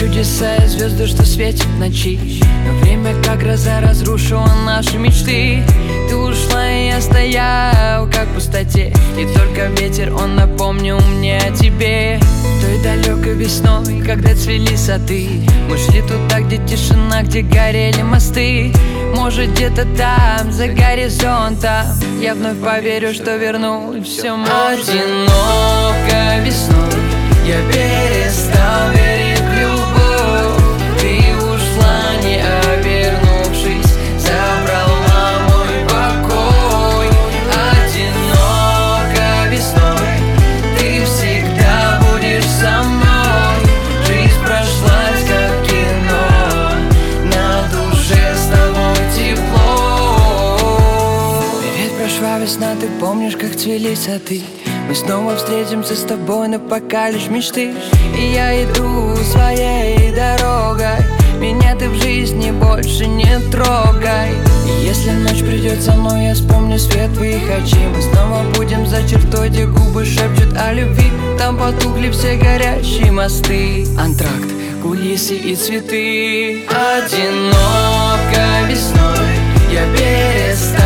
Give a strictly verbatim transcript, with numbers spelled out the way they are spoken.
чудеса и звезды, что светят в ночи. Но время как гроза разрушила наши мечты. Ты ушла, и я стоял как в пустоте, и только ветер, он напомнил мне о тебе. Той далекой весной, когда цвели сады, мы шли туда, где тишина, где горели мосты. Может, где-то там, за горизонтом, я вновь поверю, что верну и все может. Одиноко весной я перестал верить в любовь. Ты ушла, не обернувшись, забрала мой покой. Одиноко весной ты всегда будешь со мной. Жизнь прошлась как кино, на душе с тобой тепло. Ведь прошла весна, ты помнишь, как цвели сады. Мы снова встретимся с тобой, но пока лишь мечты. И я иду своей дорогой, меня ты в жизни больше не трогай. И если ночь придет со мной, я вспомню свет твоих очей. Мы снова будем за чертой, где губы шепчут о любви. Там потухли все горящие мосты. Антракт, кулисы и цветы. Одиноко весной я перестал